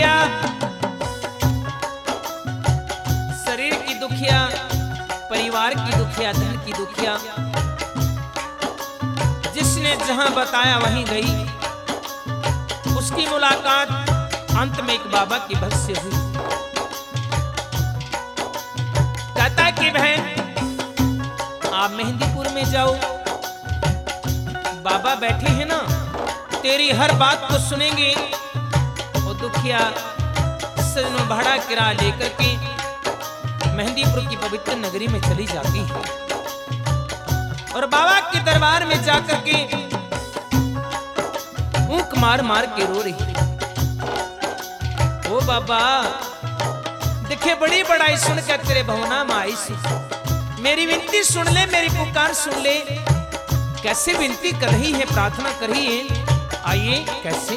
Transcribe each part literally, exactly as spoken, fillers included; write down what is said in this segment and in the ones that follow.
दुखिया, शरीर की दुखिया, परिवार की दुखिया, धन की दुखिया, जिसने जहां बताया वहीं गई। उसकी मुलाकात अंत में एक बाबा की भक्त से हुई। कहता कि बहन आप मेहंदीपुर में जाओ, बाबा बैठे हैं ना, तेरी हर बात को सुनेंगे। और दुखिया सजनों भाड़ा किराया लेकर के मेहंदीपुर की पवित्र नगरी में चली जाती है और बाबा के दरबार में जाकर के ऊंक मार मार के रो रही है। ओ बाबा देखे बड़ी बड़ाई सुनकर तेरे भवना में आई सी, मेरी विनती सुन ले, मेरी पुकार सुन ले। कैसे विनती कर रही है, प्रार्थना कर रही है, आइए कैसे।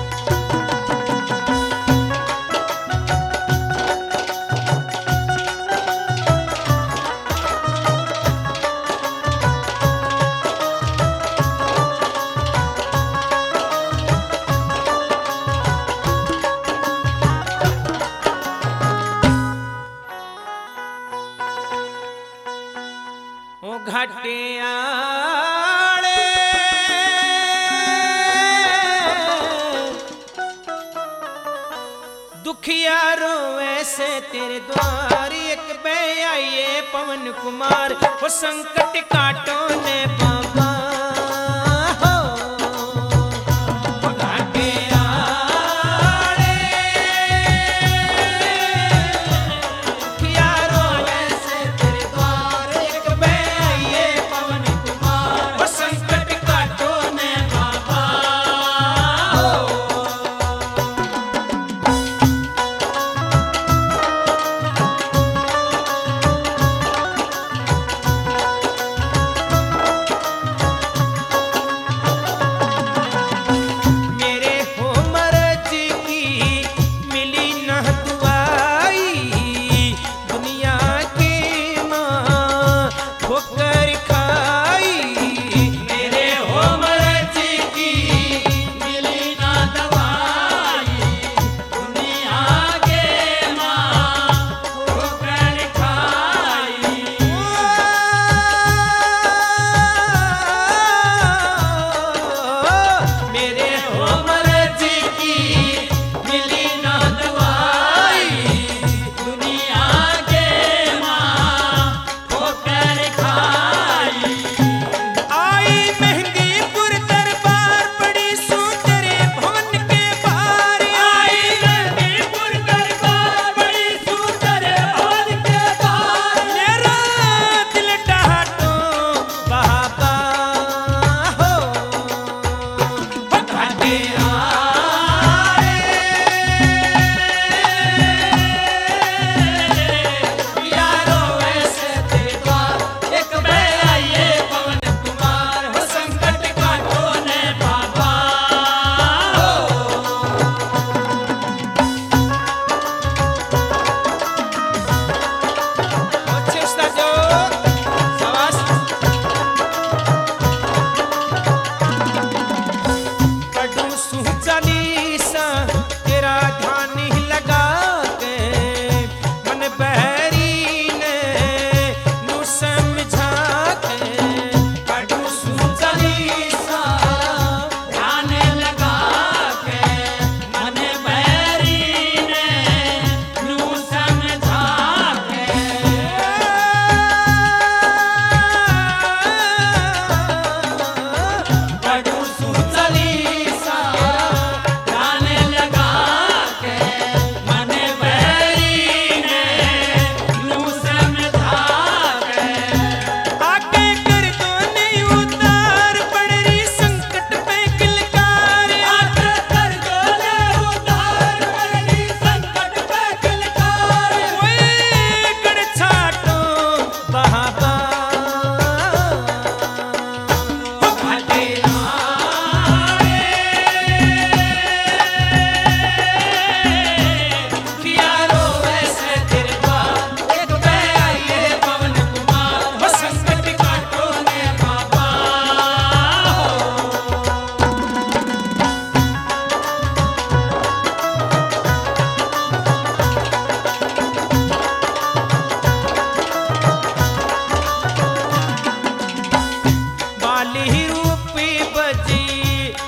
ओ घाटिया दुखिया रोवे से तेरे द्वार, एक बे आइए पवन कुमार। वो संकट काटो ने बाबा हो, घाटिया दुखिया रोवे से तेरे द्वार, एक बे आइए पवन कुमार। वो संकट काटो ने बाबा हो।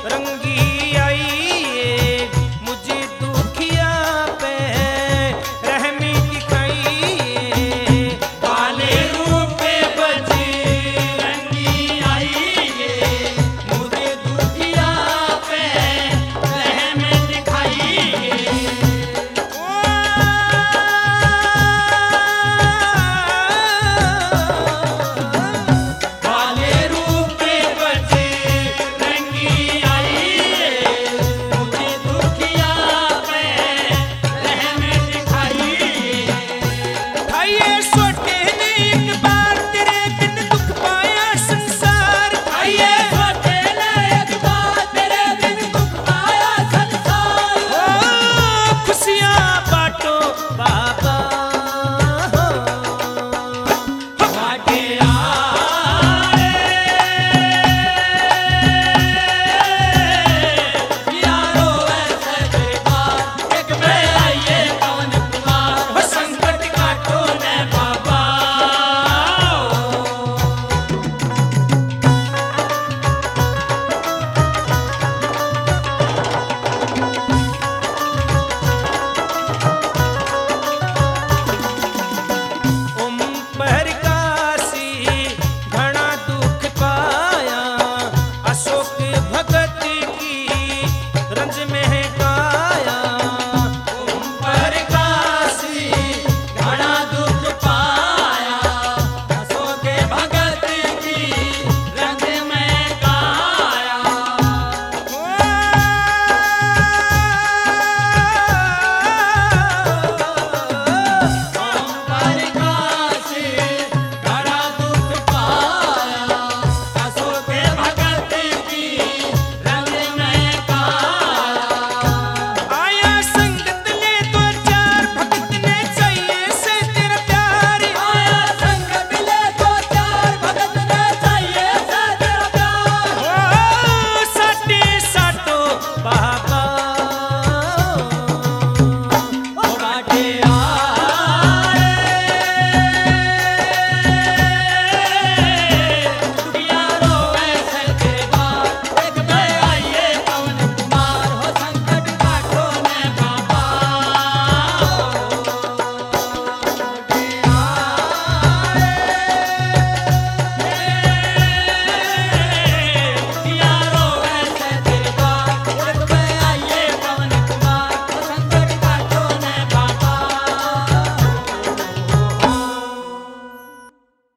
रंगी